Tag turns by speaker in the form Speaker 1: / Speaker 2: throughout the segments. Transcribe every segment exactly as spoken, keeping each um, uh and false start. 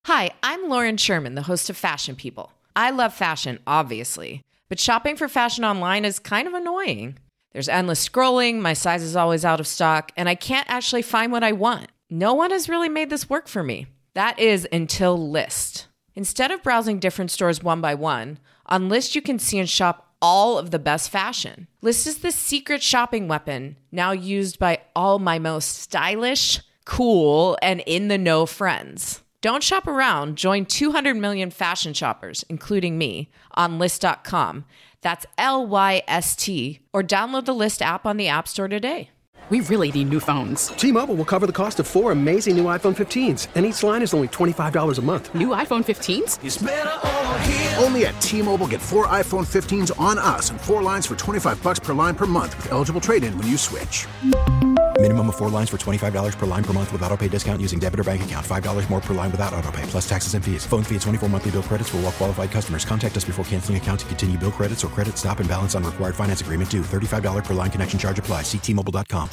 Speaker 1: Hi, I'm Lauren Sherman, the host of Fashion People. I love fashion, obviously, but shopping for fashion online is kind of annoying. There's endless scrolling, my size is always out of stock, and I can't actually find what I want. No one has really made this work for me. That is until Lyst. Instead of browsing different stores one by one, on Lyst you can see and shop all of the best fashion. Lyst is the secret shopping weapon, now used by all my most stylish, cool, and in-the-know friends. Don't shop around. Join two hundred million fashion shoppers, including me, on Lyst dot com. That's L Y S T. Or download the Lyst app on the App Store today.
Speaker 2: We really need new phones.
Speaker 3: T-Mobile will cover the cost of four amazing new iPhone fifteens, and each line is only twenty-five dollars a month.
Speaker 2: New iPhone fifteens?
Speaker 4: It's better over here. Only at T-Mobile, get four iPhone fifteens on us and four lines for twenty-five bucks per line per month with eligible trade-in when you switch.
Speaker 5: Minimum of four lines for twenty-five dollars per line per month with autopay discount using debit or bank account. five dollars more per line without autopay, plus taxes and fees. Phone fee at twenty-four monthly bill credits for well-qualified customers. Contact us before canceling account to continue bill credits or credit stop and balance on required finance agreement due. thirty-five dollars per line connection charge applies. See T Mobile dot com.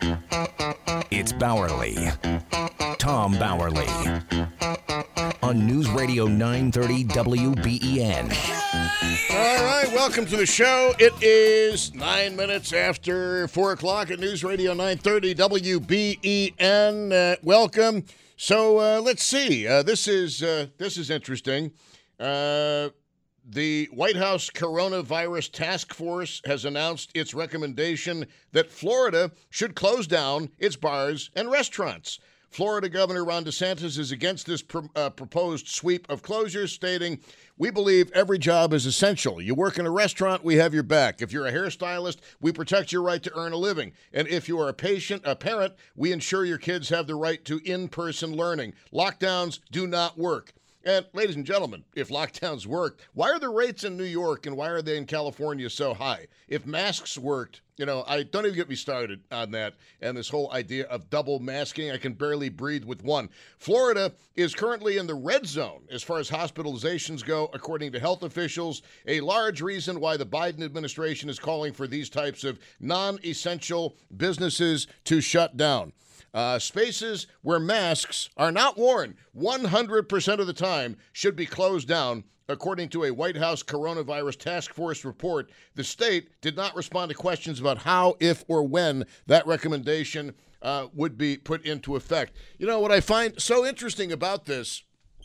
Speaker 6: It's Bowerly. Tom Bowerly. On News Radio nine thirty W B E N.
Speaker 7: All right, welcome to the show. It is nine minutes after four o'clock at News Radio nine thirty W B E N. Uh, welcome. So uh, let's see. Uh, this is uh, this is interesting. Uh, the White House Coronavirus Task Force has announced its recommendation that Florida should close down its bars and restaurants. Florida Governor Ron DeSantis is against this pr- uh, proposed sweep of closures, stating, "We believe every job is essential. You work in a restaurant, we have your back. If you're a hairstylist, we protect your right to earn a living. And if you are a patient, a parent, we ensure your kids have the right to in-person learning. Lockdowns do not work." And ladies and gentlemen, if lockdowns worked, why are the rates in New York and why are they in California so high? If masks worked, you know, I don't even get me started on that and this whole idea of double masking. I can barely breathe with one. Florida is currently in the red zone as far as hospitalizations go, according to health officials. A large reason why the Biden administration is calling for these types of non-essential businesses to shut down. Uh, spaces where masks are not worn one hundred percent of the time should be closed down, according to a White House Coronavirus Task Force report. The state did not respond to questions about how, if, or when that recommendation uh, would be put into effect. You know, what I find so interesting about this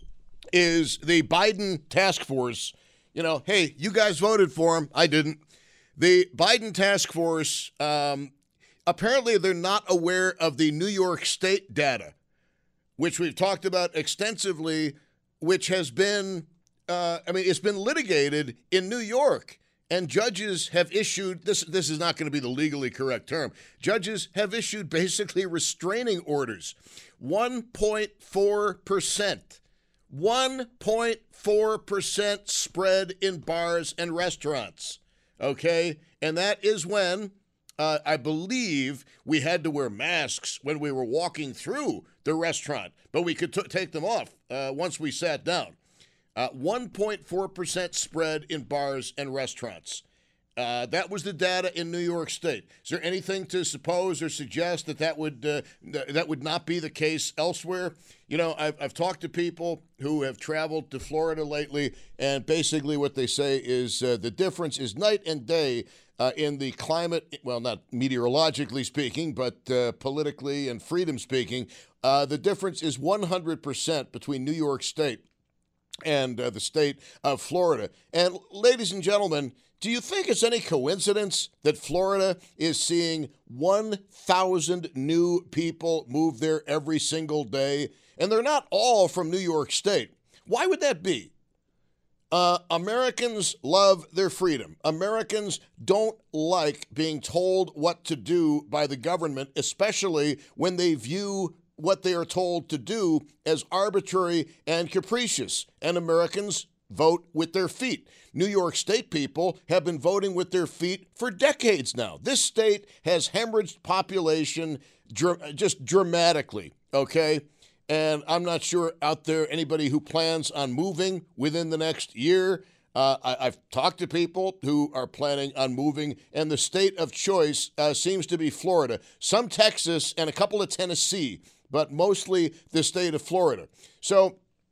Speaker 7: is the Biden task force, you know, hey, you guys voted for him. I didn't. The Biden task force, um, apparently they're not aware of the New York State data, which we've talked about extensively, which has been, uh, I mean, it's been litigated in New York. And judges have issued, this This is not going to be the legally correct term, judges have issued basically restraining orders. one point four percent. one point four percent spread in bars and restaurants. Okay? And that is when Uh, I believe we had to wear masks when we were walking through the restaurant, but we could t- take them off uh, once we sat down. Uh, one point four percent spread in bars and restaurants. Uh, that was the data in New York State. Is there anything to suppose or suggest that that would uh, th- that would not be the case elsewhere? You know, I've, I've talked to people who have traveled to Florida lately, and basically what they say is uh, the difference is night and day uh, in the climate, well, not meteorologically speaking, but uh, politically and freedom speaking. Uh, the difference is one hundred percent between New York State and uh, the state of Florida. And ladies and gentlemen, do you think it's any coincidence that Florida is seeing one thousand new people move there every single day? And they're not all from New York State. Why would that be? Uh, Americans love their freedom. Americans don't like being told what to do by the government, especially when they view what they are told to do as arbitrary and capricious. And Americans vote with their feet. New York State people have been voting with their feet for decades now. This state has hemorrhaged population dr- just dramatically, okay? And I'm not sure out there anybody who plans on moving within the next year. Uh, I, I've talked to people who are planning on moving, and the state of choice uh, seems to be Florida, some Texas, and a couple of Tennessee, but mostly the state of Florida. So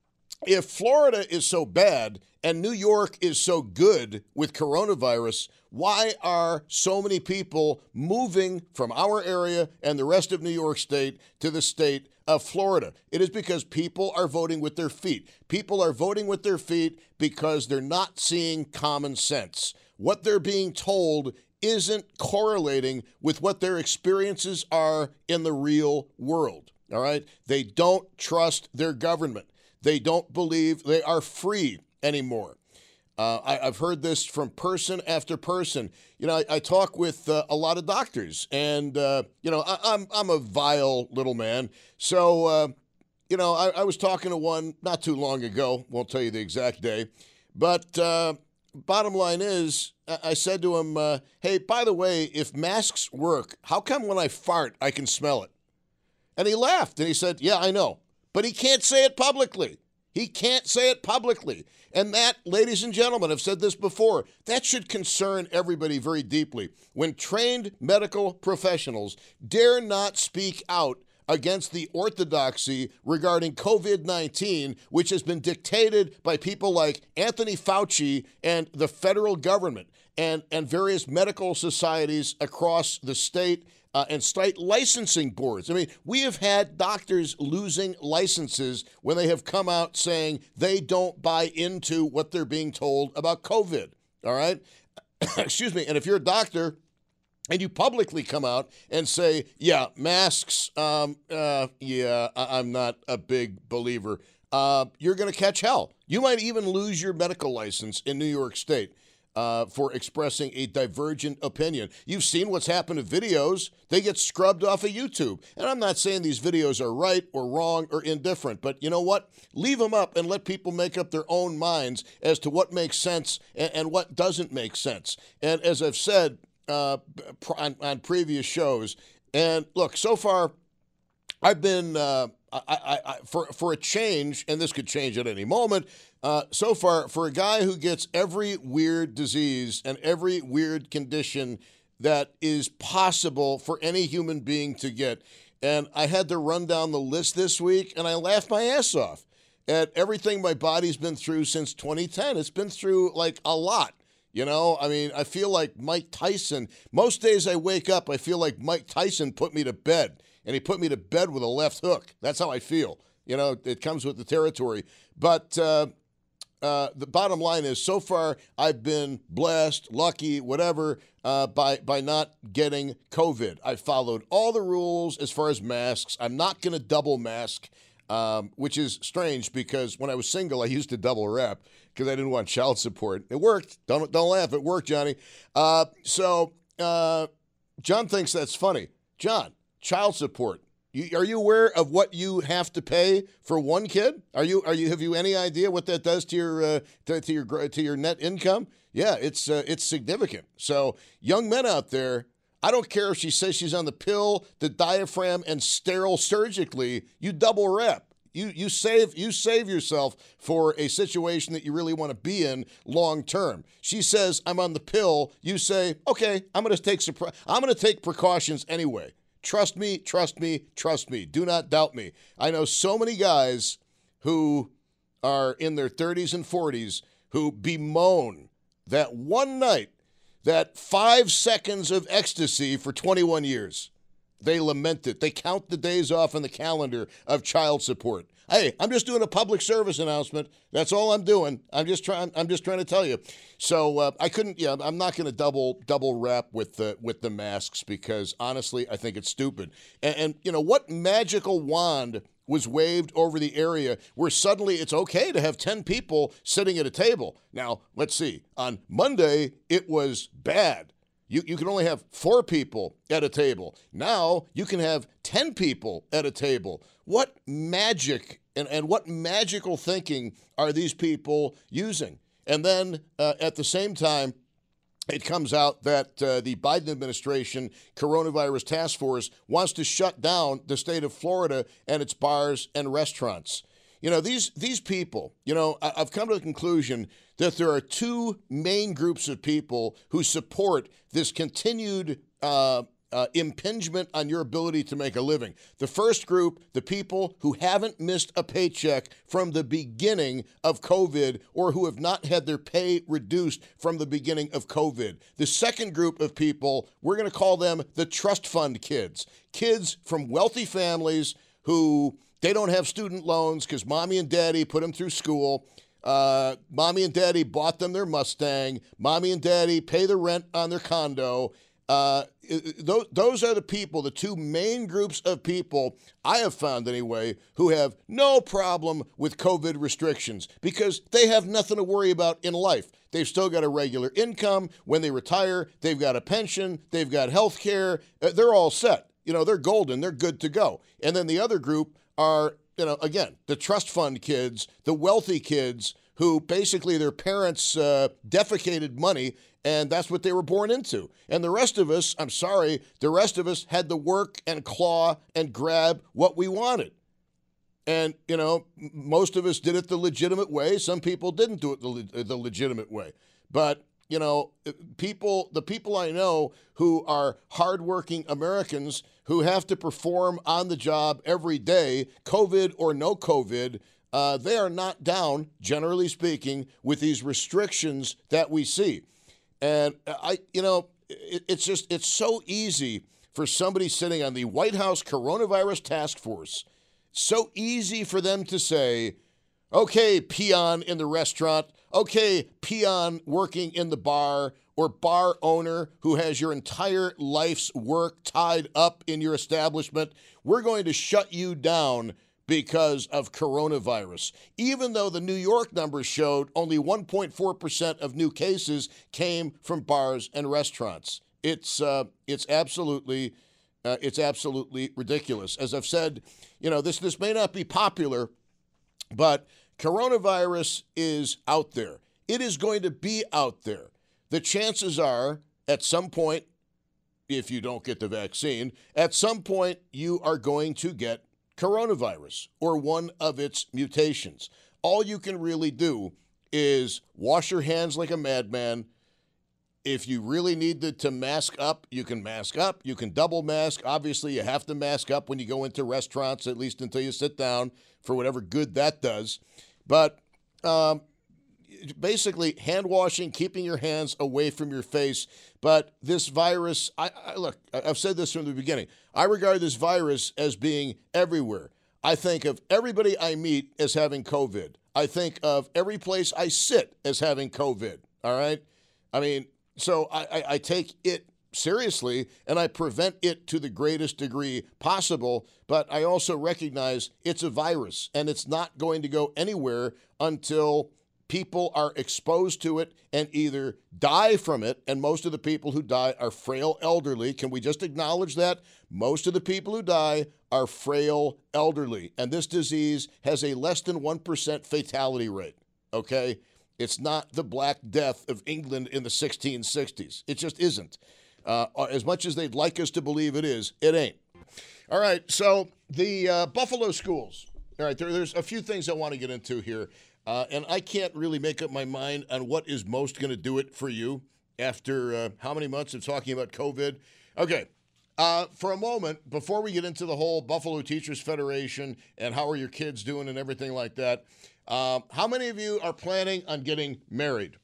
Speaker 7: if Florida is so bad and New York is so good with coronavirus, why are so many people moving from our area and the rest of New York State to the state of Florida? It is because people are voting with their feet. People are voting with their feet because they're not seeing common sense. What they're being told isn't correlating with what their experiences are in the real world. All right? They don't trust their government. They don't believe they are free anymore. Uh, I, I've heard this from person after person. You know, I, I talk with uh, a lot of doctors, and uh, you know, I, I'm I'm a vile little man. So, uh, you know, I, I was talking to one not too long ago. Won't tell you the exact day, but uh, bottom line is, I said to him, uh, "Hey, by the way, if masks work, how come when I fart I can smell it?" And he laughed and he said, "Yeah, I know." But he can't say it publicly. He can't say it publicly. And that, ladies and gentlemen, I've said this before, that should concern everybody very deeply. When trained medical professionals dare not speak out against the orthodoxy regarding covid nineteen, which has been dictated by people like Anthony Fauci and the federal government and, and various medical societies across the state Uh, and state licensing boards. I mean, we have had doctors losing licenses when they have come out saying they don't buy into what they're being told about COVID. All right? Excuse me. And if you're a doctor and you publicly come out and say, yeah, masks, um, uh, yeah, I- I'm not a big believer, uh, you're going to catch hell. You might even lose your medical license in New York State. Uh, for expressing a divergent opinion. You've seen what's happened to videos. They get scrubbed off of YouTube. And I'm not saying these videos are right or wrong or indifferent, but you know what? Leave them up and let people make up their own minds as to what makes sense and, and what doesn't make sense. And as I've said uh, on, on previous shows, and look, so far, I've been, uh, I, I, I, for, for a change, and this could change at any moment, Uh, so far, for a guy who gets every weird disease and every weird condition that is possible for any human being to get, and I had to run down the list this week, and I laughed my ass off at everything my body's been through since twenty ten. It's been through, like, a lot. You know, I mean, I feel like Mike Tyson. Most days I wake up, I feel like Mike Tyson put me to bed, and he put me to bed with a left hook. That's how I feel. You know, it comes with the territory. But, uh, Uh, the bottom line is, so far, I've been blessed, lucky, whatever, uh, by by not getting COVID. I followed all the rules as far as masks. I'm not going to double mask, um, which is strange because when I was single, I used to double wrap because I didn't want child support. It worked. Don't don't laugh. It worked, Johnny. Uh, so uh, John thinks that's funny. John, child support. You, are you aware of what you have to pay for one kid? Are you? Are you? Have you any idea what that does to your uh, to, to your to your net income? Yeah, it's uh, it's significant. So, young men out there, I don't care if she says she's on the pill, the diaphragm, and sterile surgically. You double rep. You you save you save yourself for a situation that you really want to be in long term. She says I'm on the pill. You say okay, I'm going to take I'm going to take precautions anyway. Trust me, trust me, trust me. Do not doubt me. I know so many guys who are in their thirties and forties who bemoan that one night, that five seconds of ecstasy for twenty-one years. They lament it. They count the days off on the calendar of child support. Hey, I'm just doing a public service announcement. That's all I'm doing. I'm just trying. I'm just trying to tell you. So uh, I couldn't. Yeah, I'm not going to double double wrap with the with the masks because honestly, I think it's stupid. And, and you know what magical wand was waved over the area where suddenly it's okay to have ten people sitting at a table? Now let's see. On Monday, it was bad. You, you can only have four people at a table. Now you can have ten people at a table. What magic and, and what magical thinking are these people using? And then uh, at the same time, it comes out that uh, the Biden administration coronavirus task force wants to shut down the state of Florida and its bars and restaurants. You know, these these people, you know, I, I've come to the conclusion that there are two main groups of people who support this continued uh, uh, impingement on your ability to make a living. The first group, the people who haven't missed a paycheck from the beginning of COVID or who have not had their pay reduced from the beginning of COVID. The second group of people, we're going to call them the trust fund kids. Kids from wealthy families who they don't have student loans because mommy and daddy put them through school. Uh, mommy and daddy bought them their Mustang. Mommy and daddy pay the rent on their condo. Uh, those, those are the people, the two main groups of people I have found anyway, who have no problem with COVID restrictions because they have nothing to worry about in life. They've still got a regular income. When they retire, they've got a pension. They've got health care. Uh, they're all set. You know, they're golden. They're good to go. And then the other group are, you know, again, the trust fund kids, the wealthy kids who basically their parents uh, defecated money, and that's what they were born into. And the rest of us, I'm sorry, the rest of us had to work and claw and grab what we wanted. And, you know, most of us did it the legitimate way. Some people didn't do it the, le- the legitimate way. But, you know, people, the people I know who are hardworking Americans who have to perform on the job every day, COVID or no COVID, uh, they are not down, generally speaking, with these restrictions that we see. And I, you know, it, it's just, it's so easy for somebody sitting on the White House Coronavirus Task Force, so easy for them to say, okay, peon in the restaurant, okay, peon working in the bar, or bar owner who has your entire life's work tied up in your establishment, we're going to shut you down because of coronavirus. Even though the New York numbers showed only one point four percent of new cases came from bars and restaurants. It's uh, it's absolutely uh, it's absolutely ridiculous. As I've said, you know, this this may not be popular, but coronavirus is out there. It is going to be out there. The chances are, at some point, if you don't get the vaccine, at some point you are going to get coronavirus or one of its mutations. All you can really do is wash your hands like a madman. If you really need to, to mask up, you can mask up. You can double mask. Obviously, you have to mask up when you go into restaurants, at least until you sit down, for whatever good that does. But um, basically, hand washing, keeping your hands away from your face. But this virus, I, I look, I've said this from the beginning. I regard this virus as being everywhere. I think of everybody I meet as having COVID. I think of every place I sit as having COVID. All right? I mean, so I, I, I take it seriously and I prevent it to the greatest degree possible. But I also recognize it's a virus and it's not going to go anywhere until people are exposed to it and either die from it, and most of the people who die are frail elderly. Can we just acknowledge that? Most of the people who die are frail elderly, and this disease has a less than one percent fatality rate, okay? It's not the Black Death of England in the sixteen sixties. It just isn't. Uh, as much as they'd like us to believe it is, it ain't. All right, so the uh, Buffalo schools. All right, there, there's a few things I want to get into here. Uh, and I can't really make up my mind on what is most going to do it for you after uh, how many months of talking about COVID. Okay, uh, for a moment, before we get into the whole Buffalo Teachers Federation and how are your kids doing and everything like that, um, how many of you are planning on getting married?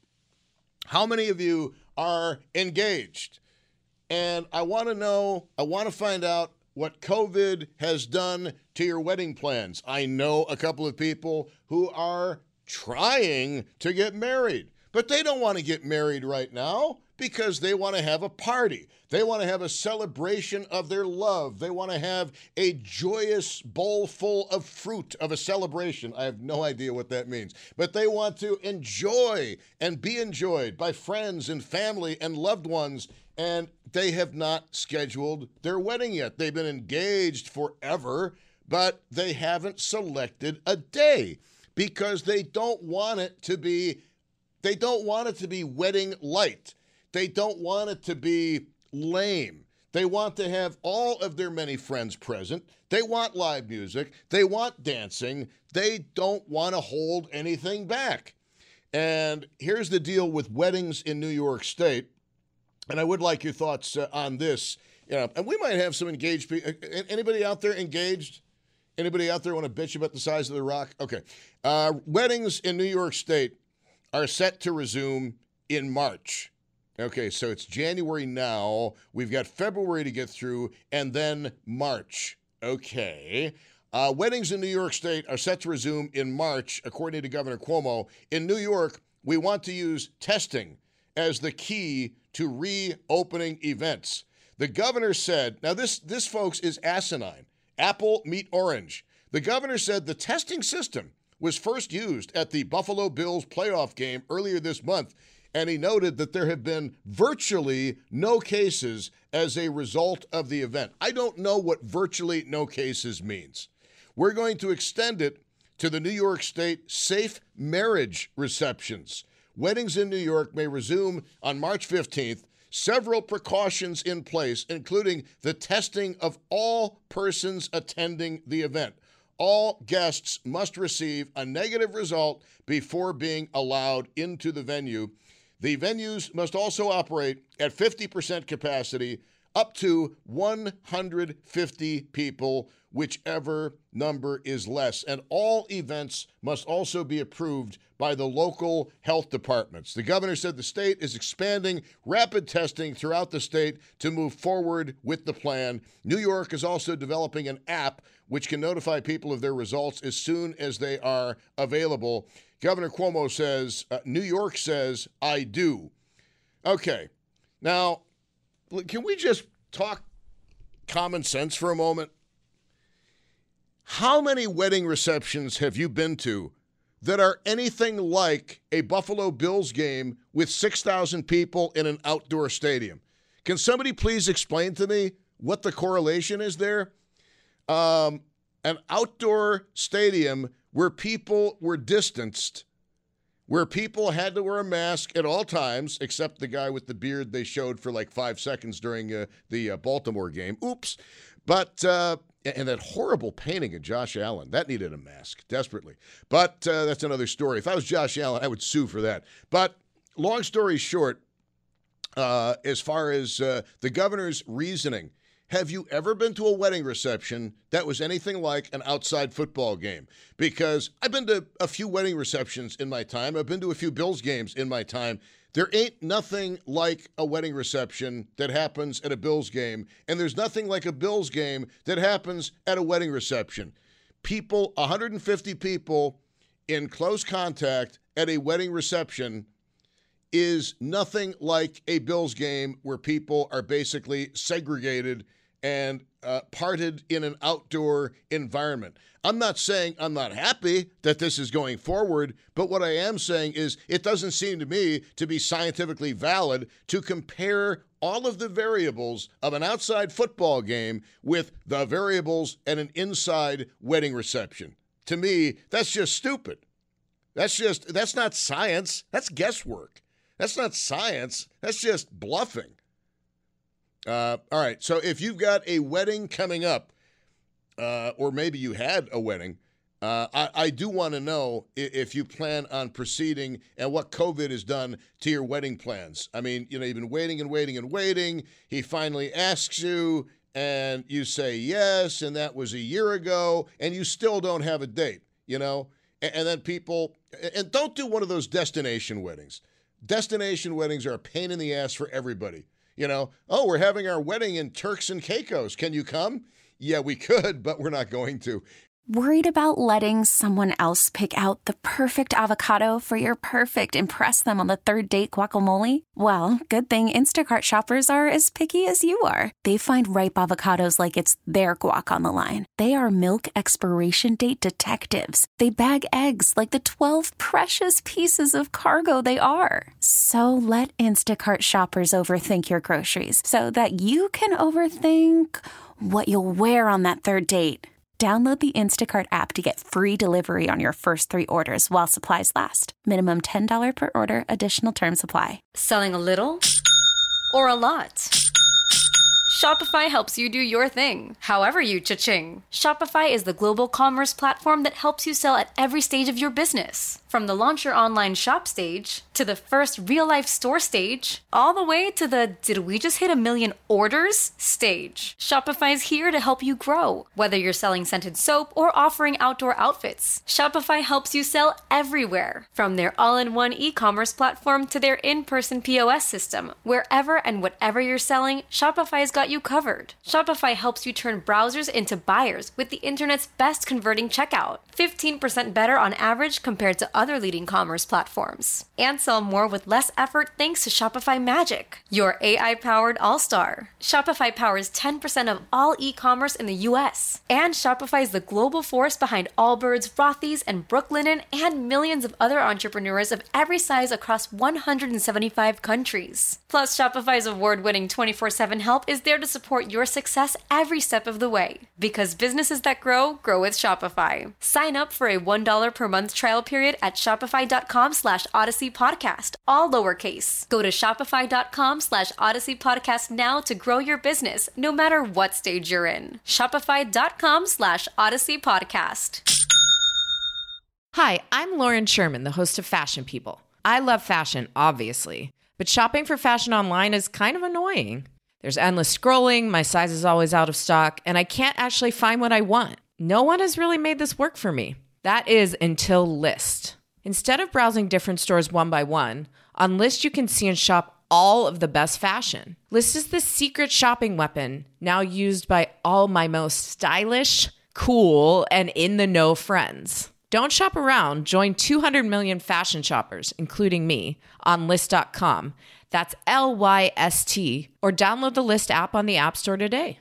Speaker 7: How many of you are engaged? And I want to know, I want to find out what COVID has done to your wedding plans. I know a couple of people who are trying to get married, but they don't want to get married right now because they want to have a party. They want to have a celebration of their love. They want to have a joyous bowl full of fruit of a celebration. I have no idea what that means, but they want to enjoy and be enjoyed by friends and family and loved ones, and they have not scheduled their wedding yet. They've been engaged forever, but they haven't selected a day because they don't want it to be, they don't want it to be wedding light. They don't want it to be lame. They want to have all of their many friends present. They want live music. They want dancing. They don't want to hold anything back. And here's the deal with weddings in New York State. And I would like your thoughts uh, on this You know, and we might have some engaged people. Anybody out there engaged? Anybody out there want to bitch about the size of the rock? Okay. Uh, weddings in New York State are set to resume in March. Okay, so it's January now. We've got February to get through, and then March. Okay. Uh, weddings in New York State are set to resume in March, according to Governor Cuomo. In New York, we want to use testing as the key to reopening events. The governor said, now this, this folks, is asinine. Apple meet orange. The governor said the testing system was first used at the Buffalo Bills playoff game earlier this month, and he noted that there have been virtually no cases as a result of the event. I don't know what virtually no cases means. We're going to extend it to the New York State safe marriage receptions. Weddings in New York may resume on March fifteenth. Several precautions in place, including the testing of all persons attending the event. All guests must receive a negative result before being allowed into the venue. The venues must also operate at fifty percent capacity, up to one hundred fifty people, whichever number is less. And all events must also be approved by the local health departments. The governor said the state is expanding rapid testing throughout the state to move forward with the plan. New York is also developing an app which can notify people of their results as soon as they are available. Governor Cuomo says, uh, New York says, I do. Okay. Now, can we just talk common sense for a moment? How many wedding receptions have you been to that are anything like a Buffalo Bills game with six thousand people in an outdoor stadium? Can somebody please explain to me what the correlation is there? Um, an outdoor stadium where people were distanced, where people had to wear a mask at all times, except the guy with the beard they showed for like five seconds during uh, the uh, Baltimore game. Oops. But, uh, and that horrible painting of Josh Allen, that needed a mask desperately. But uh, that's another story. If I was Josh Allen, I would sue for that. But long story short, uh, as far as uh, the governor's reasoning, have you ever been to a wedding reception that was anything like an outside football game? Because I've been to a few wedding receptions in my time. I've been to a few Bills games in my time. There ain't nothing like a wedding reception that happens at a Bills game, and there's nothing like a Bills game that happens at a wedding reception. People, one hundred fifty people in close contact at a wedding reception is nothing like a Bills game where people are basically segregated and uh, parted in an outdoor environment. I'm not saying I'm not happy that this is going forward, but what I am saying is it doesn't seem to me to be scientifically valid to compare all of the variables of an outside football game with the variables at an inside wedding reception. To me, that's just stupid. That's just, that's not science. That's guesswork. That's not science. That's just bluffing. Uh, all right, so if you've got a wedding coming up, uh, or maybe you had a wedding, uh, I, I do want to know if, if you plan on proceeding and what COVID has done to your wedding plans. I mean, you know, you've been waiting and waiting and waiting. He finally asks you, and you say yes, and that was a year ago, and you still don't have a date, you know? And, and then people, and don't do one of those destination weddings. Destination weddings are a pain in the ass for everybody. You know, oh, we're having our wedding in Turks and Caicos. Can you come? Yeah, we could, but we're not going to.
Speaker 8: Worried about letting someone else pick out the perfect avocado for your perfect impress them on the third date guacamole? Well, good thing Instacart shoppers are as picky as you are. They find ripe avocados like it's their guac on the line. They are milk expiration date detectives. They bag eggs like the twelve precious pieces of cargo they are. So let Instacart shoppers overthink your groceries so that you can overthink what you'll wear on that third date. Download the Instacart app to get free delivery on your first three orders while supplies last. Minimum ten dollars per order. Additional terms apply.
Speaker 9: Selling a little or a lot? Shopify helps you do your thing, however you cha-ching. Shopify is the global commerce platform that helps you sell at every stage of your business. From the launch your online shop stage, to the first real-life store stage, all the way to the did we just hit a million orders stage. Shopify's here to help you grow. Whether you're selling scented soap or offering outdoor outfits, Shopify helps you sell everywhere. From their all-in-one e-commerce platform to their in-person P O S system, wherever and whatever you're selling, Shopify's got you covered. Shopify helps you turn browsers into buyers with the internet's best converting checkout. fifteen percent better on average compared to other leading commerce platforms. And sell more with less effort thanks to Shopify Magic, your A I-powered all-star. Shopify powers ten percent of all e-commerce in the U S. And Shopify is the global force behind Allbirds, Rothy's, and Brooklinen, and millions of other entrepreneurs of every size across one hundred seventy-five countries. Plus, Shopify's award-winning twenty-four seven help is there to support your success every step of the way. Because businesses that grow, grow with Shopify. Sign up for a one dollar per month trial period at shopify.com slash Odyssey Podcast, all lowercase. Go to shopify.com slash Odyssey Podcast now to grow your business, no matter what stage you're in. Shopify.com slash Odyssey Podcast.
Speaker 1: Hi, I'm Lauren Sherman, the host of Fashion People. I love fashion, obviously, but shopping for fashion online is kind of annoying. There's endless scrolling, my size is always out of stock, and I can't actually find what I want. No one has really made this work for me. That is until Lyst. Instead of browsing different stores one by one, on Lyst you can see and shop all of the best fashion. Lyst is the secret shopping weapon now used by all my most stylish, cool, and in-the-know friends. Don't shop around. Join two hundred million fashion shoppers, including me, on Lyst dot com. That's L Y S T, or download the Lyst app on the App Store today.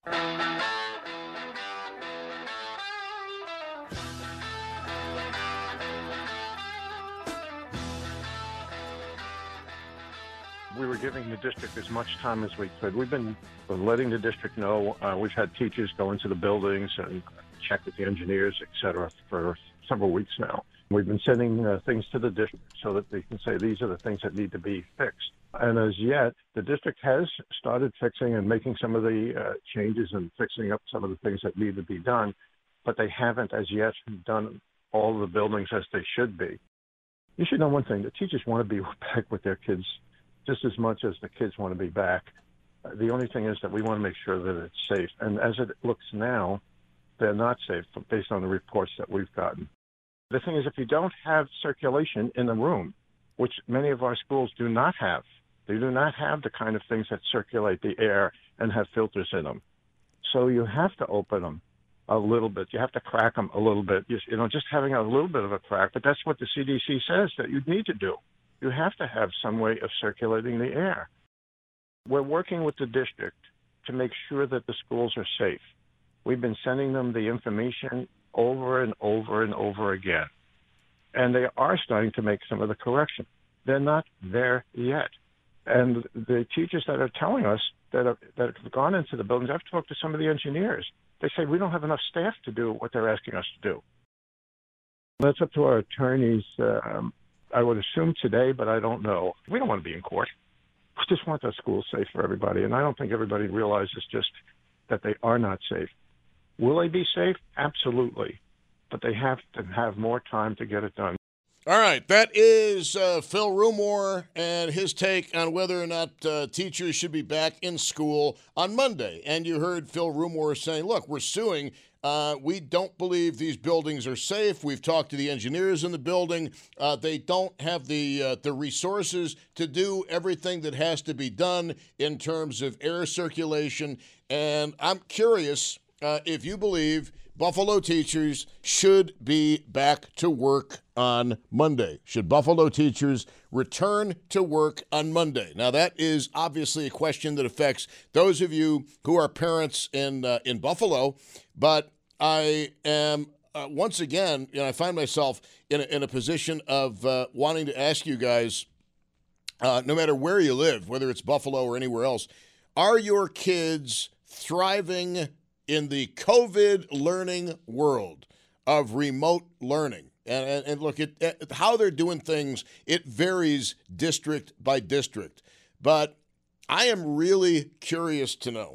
Speaker 10: We were giving the district as much time as we could. We've been letting the district know. Uh, we've had teachers go into the buildings and check with the engineers, et cetera, for several weeks now. We've been sending uh, things to the district so that they can say these are the things that need to be fixed. And as yet, the district has started fixing and making some of the uh, changes and fixing up some of the things that need to be done, but they haven't as yet done all of the buildings as they should be. You should know one thing. The teachers want to be back with their kids just as much as the kids want to be back. Uh, the only thing is that we want to make sure that it's safe. And as it looks now, they're not safe based on the reports that we've gotten. The thing is, if you don't have circulation in the room, which many of our schools do not have, they do not have the kind of things that circulate the air and have filters in them. So you have to open them a little bit. You have to crack them a little bit. You, you know, just having a little bit of a crack, but that's what the C D C says that you need to do. You have to have some way of circulating the air. We're working with the district to make sure that the schools are safe. We've been sending them the information over and over and over again. And they are starting to make some of the correction. They're not there yet. And the teachers that are telling us that have, that have gone into the buildings, I've talked to some of the engineers. They say, we don't have enough staff to do what they're asking us to do. That's up to our attorneys. Um, I would assume today, but I don't know. We don't want to be in court. We just want the schools safe for everybody. And I don't think everybody realizes just that they are not safe. Will they be safe? Absolutely. But they have to have more time to get it done.
Speaker 7: All right, that is uh, Phil Rumore and his take on whether or not uh, teachers should be back in school on Monday. And you heard Phil Rumore saying, look, we're suing. Uh, we don't believe these buildings are safe. We've talked to the engineers in the building. Uh, they don't have the uh, the resources to do everything that has to be done in terms of air circulation. And I'm curious uh, if you believe Buffalo teachers should be back to work on Monday. Should Buffalo teachers return to work on Monday? Now, that is obviously a question that affects those of you who are parents in uh, in Buffalo, but I am, uh, once again, you know, I find myself in a, in a position of uh, wanting to ask you guys, uh, no matter where you live, whether it's Buffalo or anywhere else, are your kids thriving in the COVID learning world of remote learning? And, and, and look, at, at how they're doing things, it varies district by district. But I am really curious to know,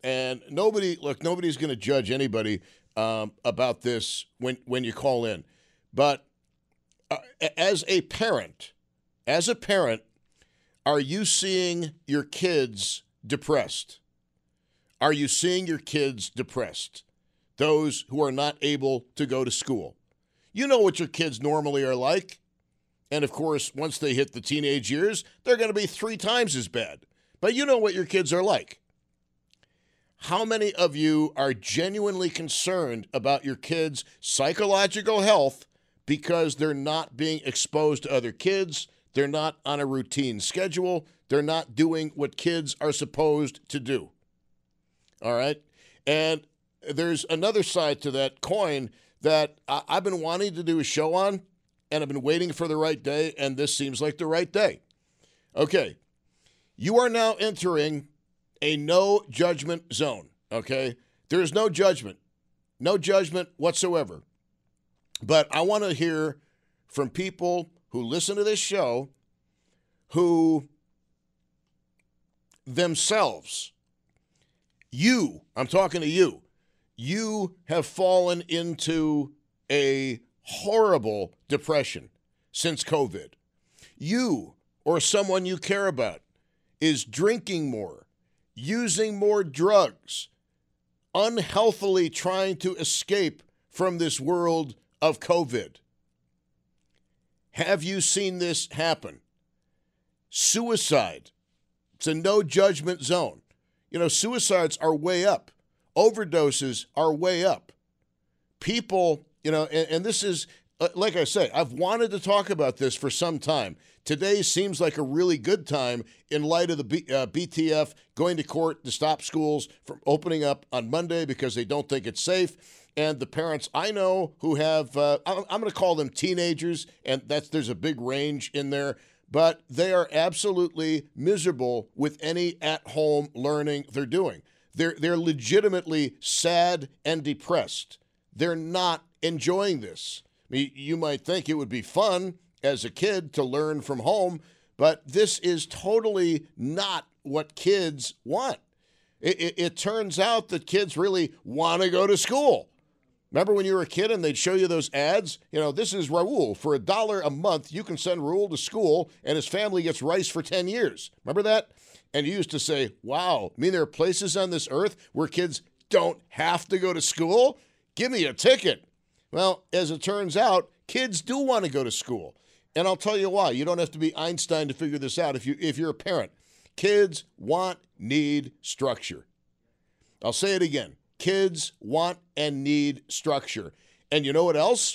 Speaker 7: And nobody, look, nobody's going to judge anybody um, about this when, when you call in. But uh, as a parent, as a parent, are you seeing your kids depressed? Are you seeing your kids depressed? Those who are not able to go to school. You know what your kids normally are like. And, of course, once they hit the teenage years, they're going to be three times as bad. But you know what your kids are like. How many of you are genuinely concerned about your kids' psychological health because they're not being exposed to other kids, they're not on a routine schedule, they're not doing what kids are supposed to do? All right? And there's another side to that coin that I- I've been wanting to do a show on, and I've been waiting for the right day, and this seems like the right day. Okay, you are now entering a no judgment zone, okay? There is no judgment, no judgment whatsoever. But I want to hear from people who listen to this show who themselves, you, I'm talking to you, you have fallen into a horrible depression since COVID. You or someone you care about is drinking more, using more drugs, unhealthily trying to escape from this world of COVID. Have you seen this happen? Suicide. It's a no judgment zone. You know, suicides are way up. Overdoses are way up. People, you know, and, and this is, uh, like I say, I've wanted to talk about this for some time. Today seems like a really good time in light of the B, uh, B T F going to court to stop schools from opening up on Monday because they don't think it's safe. And the parents I know who have, uh, I'm, I'm going to call them teenagers, and that's there's a big range in there, but they are absolutely miserable with any at-home learning they're doing. They're they're legitimately sad and depressed. They're not enjoying this. I mean, you might think it would be fun as a kid to learn from home, but this is totally not what kids want. It, it, it turns out that kids really want to go to school. Remember when you were a kid and they'd show you those ads? You know, this is Raul. For a dollar a month, you can send Raul to school and his family gets rice for ten years. Remember that? And you used to say, wow, I mean, there are places on this earth where kids don't have to go to school? Give me a ticket. Well, as it turns out, kids do want to go to school. And I'll tell you why. You don't have to be Einstein to figure this out if, you, if you're a parent. Kids want, need structure. I'll say it again. Kids want and need structure. And you know what else?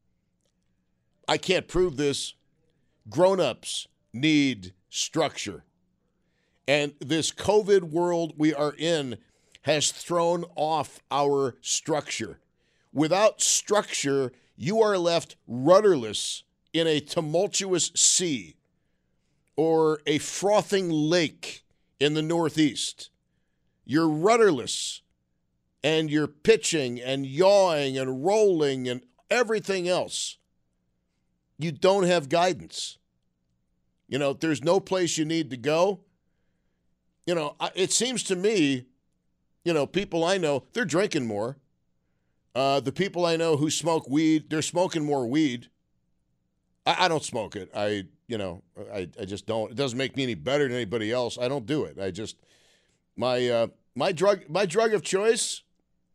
Speaker 7: I can't prove this. Grown-ups need structure. And this COVID world we are in has thrown off our structure. Without structure, you are left rudderless in a tumultuous sea or a frothing lake in the Northeast. You're rudderless, and you're pitching and yawing and rolling and everything else. You don't have guidance. You know, there's no place you need to go. You know, it seems to me, you know, people I know, they're drinking more. Uh, the people I know who smoke weed, they're smoking more weed. I, I don't smoke it. I, you know, I, I just don't. It doesn't make me any better than anybody else. I don't do it. I just, my, uh, my drug, my drug of choice,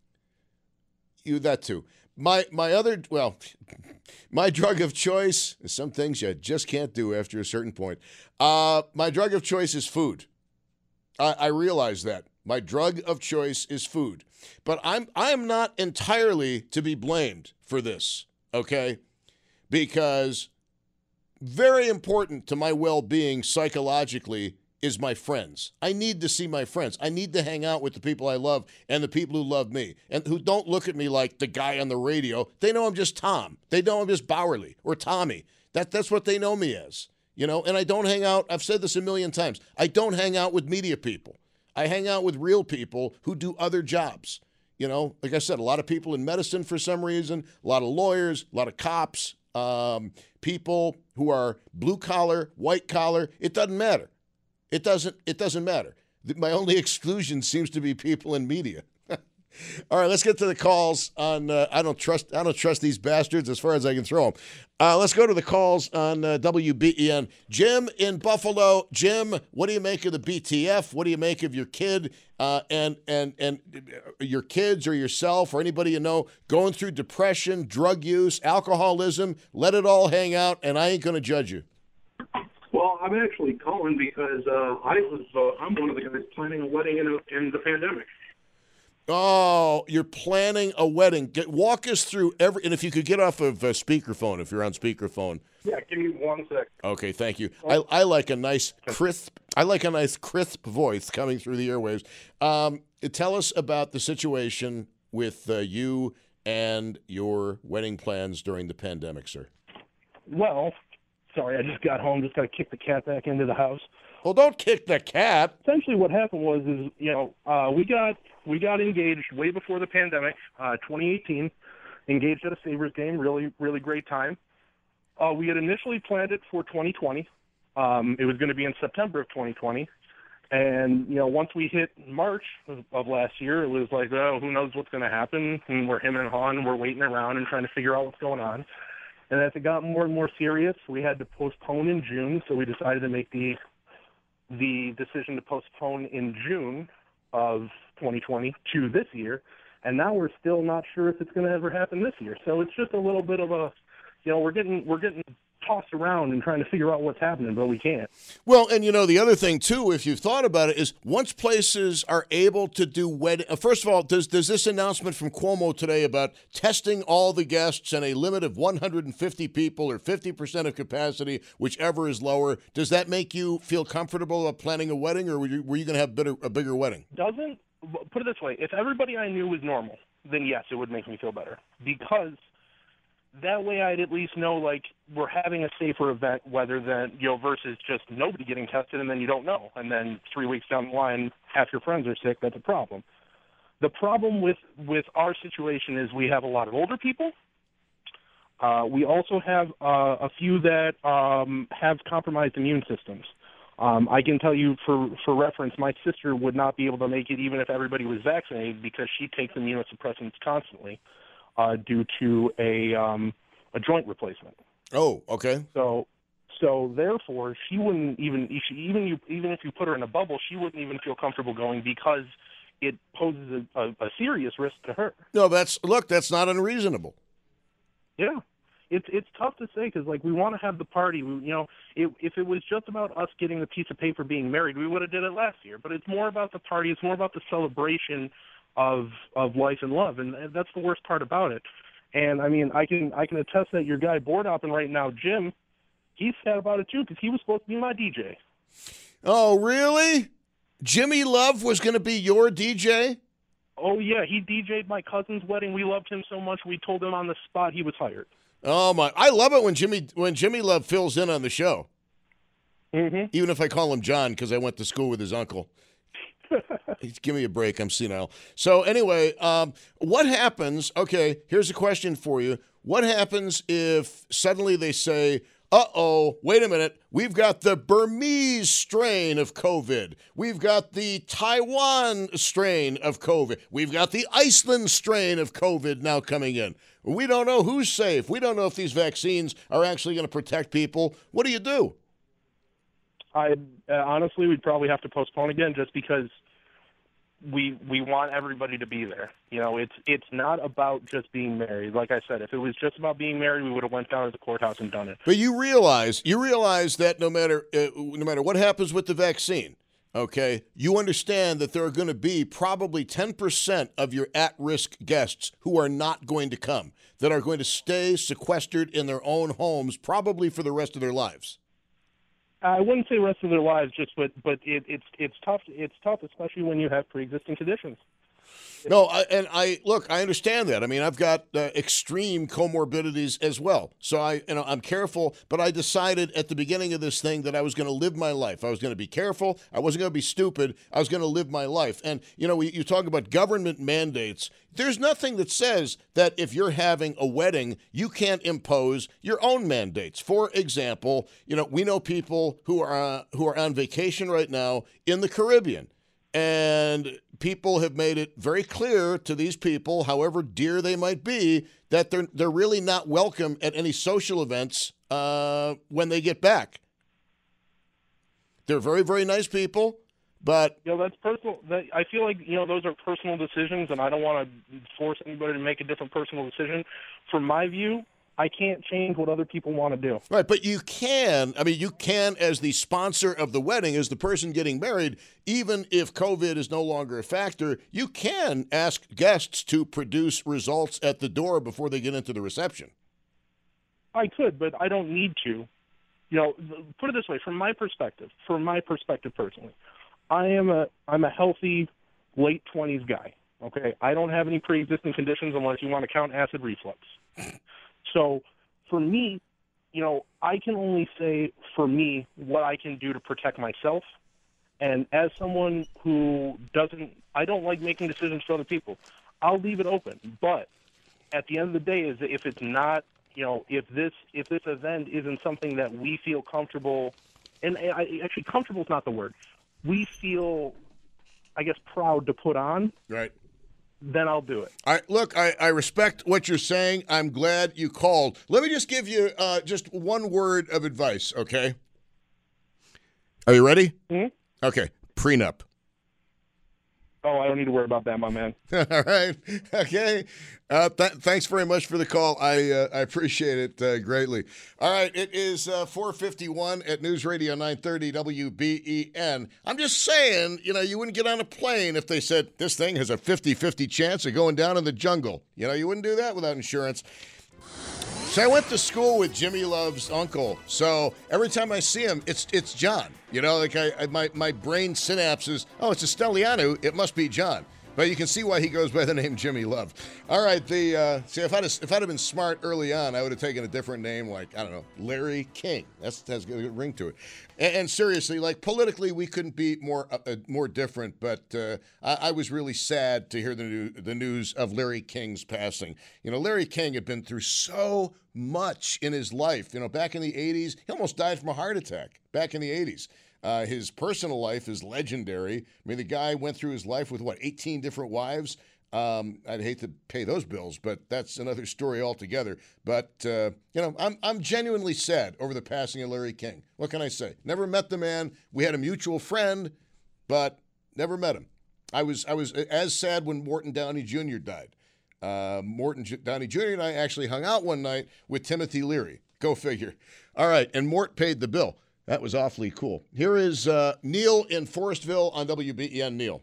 Speaker 7: you, that too. My, my other, well, my drug of choice is some things you just can't do after a certain point. Uh, my drug of choice is food. I, I realize that. My drug of choice is food. But I'm I am not entirely to be blamed for this, okay? Because very important to my well-being psychologically is my friends. I need to see my friends. I need to hang out with the people I love and the people who love me and who don't look at me like the guy on the radio. They know I'm just Tom. They know I'm just Bowerly or Tommy. That, that's what they know me as. You know, and I don't hang out, I've said this a million times, I don't hang out with media people. I hang out with real people who do other jobs. You know, like I said, a lot of people in medicine for some reason, a lot of lawyers, a lot of cops, um, people who are blue collar, white collar. It doesn't matter. It doesn't, it doesn't matter. My only exclusion seems to be people in media. All right, let's get to the calls on. Uh, I don't trust. I don't trust these bastards as far as I can throw them. Uh, let's go to the calls on uh, W B E N. Jim in Buffalo. Jim, what do you make of the B T F? What do you make of your kid uh, and and and your kids or yourself or anybody you know going through depression, drug use, alcoholism? Let it all hang out, and I ain't going to judge you.
Speaker 11: Well, I'm actually calling because uh, I was. Uh, I'm one of the guys planning a wedding in, a, in the pandemic.
Speaker 7: Oh, you're planning a wedding. Get, walk us through every, and if you could get off of uh, speakerphone, if you're on speakerphone.
Speaker 11: Yeah, give me one sec.
Speaker 7: Okay, thank you. I, I like a nice crisp. I like a nice crisp voice coming through the airwaves. Um, tell us about the situation with uh, you and your wedding plans during the pandemic, sir.
Speaker 11: Well, sorry, I just got home. Just got to kick the cat back into the house.
Speaker 7: Well, don't kick the cat.
Speaker 11: Essentially, what happened was, is you know, uh, we got. We got engaged way before the pandemic, uh, twenty eighteen, engaged at a Sabres game, really, really great time. Uh, we had initially planned it for twenty twenty. Um, it was going to be in September of twenty twenty. And, you know, once we hit March of, of last year, it was like, oh, who knows what's going to happen? And we're him and Han, we're waiting around and trying to figure out what's going on. And as it got more and more serious, we had to postpone in June, so we decided to make the the decision to postpone in June of twenty twenty to this year, and now we're still not sure if it's going to ever happen this year. So it's just a little bit of a, you know, we're getting we're getting tossed around and trying to figure out what's happening, but we can't.
Speaker 7: Well, and you know, the other thing too, if you've thought about it, is once places are able to do wedding. Uh, first of all, does does this announcement from Cuomo today about testing all the guests and a limit of one hundred fifty people or fifty percent of capacity, whichever is lower, does that make you feel comfortable about planning a wedding, or were you, were you going to have bitter, a bigger wedding?
Speaker 11: Doesn't put it this way: if everybody I knew was normal, then yes, it would make me feel better, because that way I'd at least know, like, we're having a safer event, whether than, you know, versus just nobody getting tested and then you don't know. And then three weeks down the line, half your friends are sick. That's a problem. The problem with, with our situation is we have a lot of older people. Uh, we also have uh, a few that um, have compromised immune systems. Um, I can tell you for, for reference, my sister would not be able to make it even if everybody was vaccinated, because she takes immunosuppressants constantly. Uh, due to a um, a joint replacement.
Speaker 7: Oh, okay.
Speaker 11: So, so therefore, she wouldn't even she, even you even if you put her in a bubble, she wouldn't even feel comfortable going, because it poses a, a, a serious risk to her.
Speaker 7: No, that's look, that's not unreasonable.
Speaker 11: Yeah, it's it's tough to say, because like we want to have the party. We, you know, it, if it was just about us getting the piece of paper being married, we would have did it last year. But it's more about the party. It's more about the celebration of of life and love, and that's the worst part about it. And I mean, I can I can attest that your guy board hopping right now, Jim, he's sad about it too, because he was supposed to be my D J.
Speaker 7: Oh, really? Jimmy Love was going to be your D J?
Speaker 11: Oh yeah, he D J'd my cousin's wedding. We loved him so much, we told him on the spot he was hired.
Speaker 7: Oh my! I love it when Jimmy when Jimmy Love fills in on the show.
Speaker 11: Mm-hmm.
Speaker 7: Even if I call him John because I went to school with his uncle. Give me a break. I'm senile. So anyway, um, what happens? Okay, here's a question for you. What happens if suddenly they say, uh-oh, wait a minute, we've got the Burmese strain of COVID. We've got the Taiwan strain of COVID. We've got the Iceland strain of COVID now coming in. We don't know who's safe. We don't know if these vaccines are actually going to protect people. What do you do?
Speaker 11: I uh, honestly, we'd probably have to postpone again, just because we we want everybody to be there. You know, it's it's not about just being married. Like I said, if it was just about being married, we would have went down to the courthouse and done it.
Speaker 7: But you realize you realize that no matter uh, no matter what happens with the vaccine, okay, you understand that there are going to be probably ten percent of your at-risk guests who are not going to come, that are going to stay sequestered in their own homes, probably for the rest of their lives.
Speaker 11: I wouldn't say rest of their lives, just but but it, it's it's tough. It's tough, especially when you have pre-existing conditions.
Speaker 7: No, I, and I look, I understand that. I mean, I've got uh, extreme comorbidities as well, so I, you know, I'm careful. But I decided at the beginning of this thing that I was going to live my life. I was going to be careful. I wasn't going to be stupid. I was going to live my life. And you know, we, you talk about government mandates. There's nothing that says that if you're having a wedding, you can't impose your own mandates. For example, you know, we know people who are uh, who are on vacation right now in the Caribbean. And people have made it very clear to these people, however dear they might be, that they're they're really not welcome at any social events uh, when they get back. They're very, very nice people, but
Speaker 11: you know that's personal. That, I feel like you know those are personal decisions, and I don't want to force anybody to make a different personal decision. From my view, I can't change what other people want to do.
Speaker 7: Right, but you can, I mean, you can, as the sponsor of the wedding, as the person getting married, even if COVID is no longer a factor, you can ask guests to produce results at the door before they get into the reception.
Speaker 11: I could, but I don't need to. You know, put it this way, from my perspective, from my perspective personally, I am a, I'm a healthy late twenties guy, okay? I don't have any pre-existing conditions unless you want to count acid reflux. So for me, you know, I can only say for me what I can do to protect myself. And as someone who doesn't, I don't like making decisions for other people. I'll leave it open. But at the end of the day, is if it's not, you know, if this if this event isn't something that we feel comfortable, and I, actually comfortable is not the word, we feel, I guess, proud to put on.
Speaker 7: Right.
Speaker 11: Then I'll do it.
Speaker 7: All right, look, I, I respect what you're saying. I'm glad you called. Let me just give you uh, just one word of advice, okay? Are you ready?
Speaker 11: Mm-hmm.
Speaker 7: Okay, prenup.
Speaker 11: Oh, I don't need to worry about that, my man.
Speaker 7: All right, okay. Uh, th- thanks very much for the call. I uh, I appreciate it uh, greatly. All right, it is uh, four fifty-one at News Radio nine thirty W B E N. I'm just saying, you know, you wouldn't get on a plane if they said this thing has a fifty-fifty chance of going down in the jungle. You know, you wouldn't do that without insurance. So I went to school with Jimmy Love's uncle. So every time I see him, it's it's John. You know, like I, I my my brain synapses. Oh, it's a Stellianu. It must be John. But you can see why he goes by the name Jimmy Love. All right, the uh, see if I'd have, if I'd have been smart early on, I would have taken a different name, like I don't know, Larry King. That's that's got a good ring to it. And, and seriously, like politically, we couldn't be more uh, more different. But uh, I, I was really sad to hear the new, the news of Larry King's passing. You know, Larry King had been through so much in his life. You know, back in the eighties, he almost died from a heart attack. Back in the eighties. Uh, his personal life is legendary. I mean, the guy went through his life with, what, eighteen different wives? Um, I'd hate to pay those bills, but that's another story altogether. But, uh, you know, I'm I'm genuinely sad over the passing of Larry King. What can I say? Never met the man. We had a mutual friend, but never met him. I was, I was as sad when Morton Downey Junior died. Uh, Morton J- Downey Junior and I actually hung out one night with Timothy Leary. Go figure. All right, and Mort paid the bill. That was awfully cool. Here is uh, Neil in Forestville on W B E N. Neil.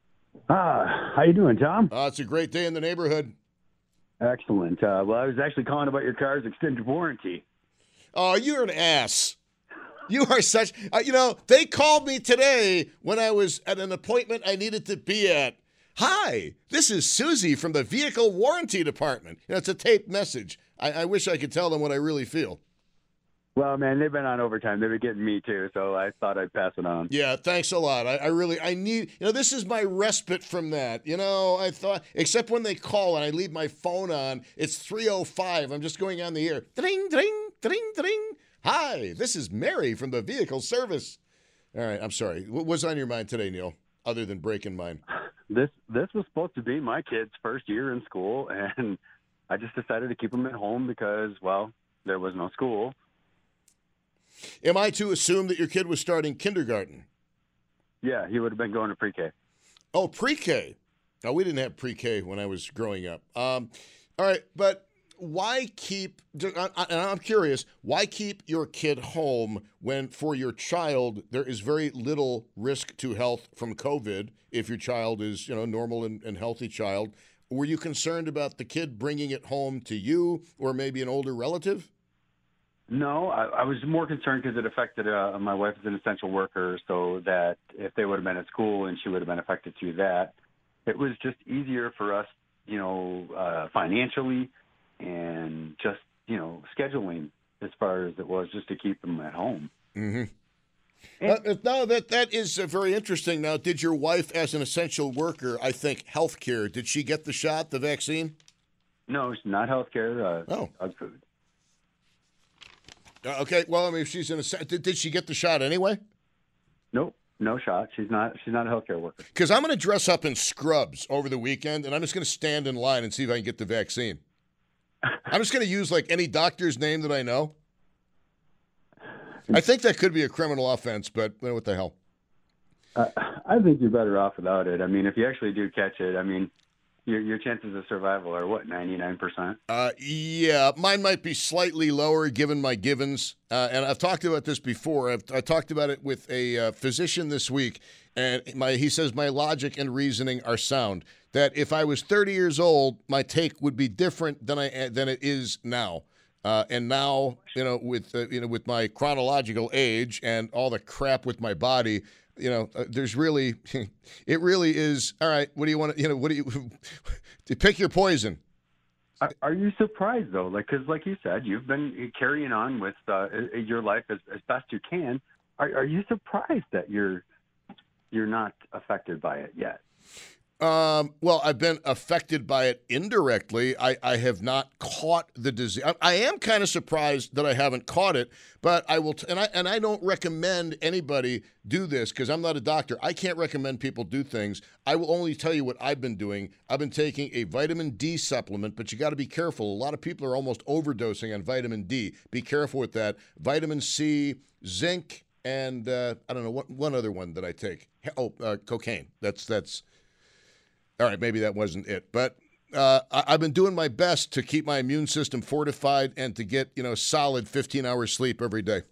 Speaker 12: Ah, how you doing, Tom?
Speaker 7: Uh, it's a great day in the neighborhood.
Speaker 12: Excellent. Uh, well, I was actually calling about your car's extended warranty.
Speaker 7: Oh, you're an ass. You are such, uh, you know, they called me today when I was at an appointment I needed to be at. Hi, this is Susie from the Vehicle Warranty Department. You know, it's a taped message. I, I wish I could tell them what I really feel.
Speaker 12: Well, man, they've been on overtime. They've been getting me, too, so I thought I'd pass it on.
Speaker 7: Yeah, thanks a lot. I, I really, I need, you know, this is my respite from that. You know, I thought, except when they call and I leave my phone on, it's three oh five. I'm just going on the air. Ding, ding, ding, ding. Hi, this is Mary from the Vehicle Service. All right, I'm sorry. What was on your mind today, Neil, other than breaking mine?
Speaker 12: This this was supposed to be my kid's first year in school, and I just decided to keep him at home because, well, there was no school.
Speaker 7: Am I to assume that your kid was starting kindergarten?
Speaker 12: Yeah, he would have been going to pre-K.
Speaker 7: Oh, pre-K. No, we didn't have pre-K when I was growing up. Um, all right, but why keep, and I'm curious, why keep your kid home when for your child there is very little risk to health from COVID if your child is, you know, normal and, and healthy child? Were you concerned about the kid bringing it home to you or maybe an older relative?
Speaker 12: No, I, I was more concerned because it affected uh, my wife is an essential worker, so that if they would have been at school and she would have been affected through that, it was just easier for us, you know, uh, financially and just, you know, scheduling as far as it was just to keep them at home.
Speaker 7: Mm-hmm. Uh, no, that that is uh, very interesting. Now, did your wife, as an essential worker, I think healthcare, did she get the shot, the vaccine?
Speaker 12: No, it's not healthcare. Uh,
Speaker 7: oh,
Speaker 12: dog food.
Speaker 7: Uh, okay, well, I mean, if she's in a, did, did she get the shot anyway?
Speaker 12: Nope. no shot. She's not. She's not a healthcare worker.
Speaker 7: Because I'm going to dress up in scrubs over the weekend, and I'm just going to stand in line and see if I can get the vaccine. I'm just going to use like any doctor's name that I know. I think that could be a criminal offense, but well, what the hell?
Speaker 12: Uh, I think you're better off without it. I mean, if you actually do catch it, I mean, your your chances of survival are what, ninety-nine percent?
Speaker 7: Uh, yeah, mine might be slightly lower given my givens. Uh, and I've talked about this before. I've I talked about it with a uh, physician this week, and my he says my logic and reasoning are sound. That if I was thirty years old, my take would be different than I than it is now. Uh, and now, you know, with uh, you know, with my chronological age and all the crap with my body, you know, uh, there's really, it really is. All right, what do you want to, you know, what do you, to pick your poison?
Speaker 12: Are, are you surprised though? Like, because like you said, you've been carrying on with uh, your life as, as best you can. Are, are you surprised that you're you're not affected by it yet?
Speaker 7: Um, well, I've been affected by it indirectly. I, I have not caught the disease. I, I am kind of surprised that I haven't caught it, but I will, t- and I and I don't recommend anybody do this because I'm not a doctor. I can't recommend people do things. I will only tell you what I've been doing. I've been taking a vitamin D supplement, but you got to be careful. A lot of people are almost overdosing on vitamin D. Be careful with that. Vitamin C, zinc, and uh, I don't know what one other one that I take. Oh, uh, cocaine. That's that's. All right, maybe that wasn't it, but uh, I, I've been doing my best to keep my immune system fortified and to get, you know, solid fifteen hours sleep every day.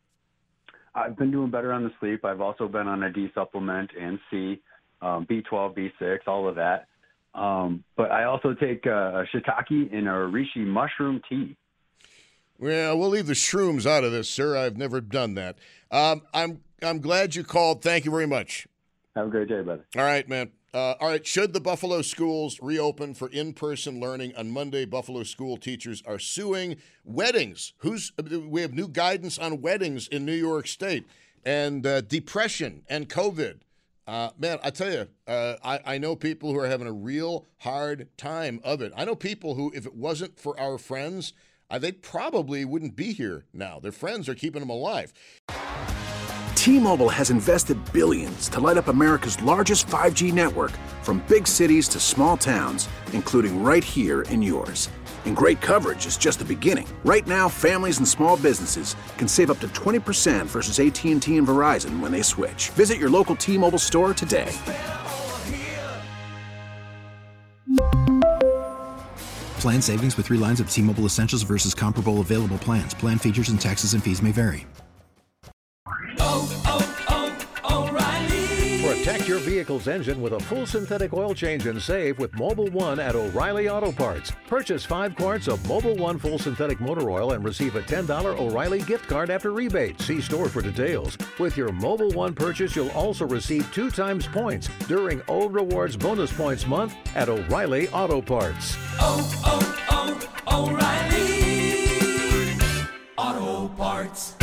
Speaker 12: I've been doing better on the sleep. I've also been on a D supplement and C, um, B twelve, B six, all of that. Um, but I also take uh, shiitake and a reishi mushroom tea.
Speaker 7: Well, we'll leave the shrooms out of this, sir. I've never done that. Um, I'm I'm glad you called. Thank you very much.
Speaker 12: Have a great day, brother.
Speaker 7: All right, man. Uh, all right, should the Buffalo schools reopen for in-person learning on Monday? Buffalo school teachers are suing weddings. Who's we have new guidance on weddings in New York State and uh, depression and COVID. Uh, man, I tell you, uh, I, I know people who are having a real hard time of it. I know people who, if it wasn't for our friends, uh, they probably wouldn't be here now. Their friends are keeping them alive.
Speaker 4: T-Mobile has invested billions to light up America's largest five G network, from big cities to small towns, including right here in yours. And great coverage is just the beginning. Right now, families and small businesses can save up to twenty percent versus A T and T and Verizon when they switch. Visit your local T-Mobile store today.
Speaker 5: Plan savings with three lines of T-Mobile Essentials versus comparable available plans. Plan features and taxes and fees may vary.
Speaker 13: Oh, oh, oh, O'Reilly. Protect your vehicle's engine with a full synthetic oil change and save with Mobil one at O'Reilly Auto Parts. Purchase five quarts of Mobil one full synthetic motor oil and receive a ten dollars O'Reilly gift card after rebate. See store for details. With your Mobil one purchase, you'll also receive two times points during O Rewards Bonus Points Month at O'Reilly Auto Parts.
Speaker 14: Oh, oh, oh, O'Reilly Auto Parts.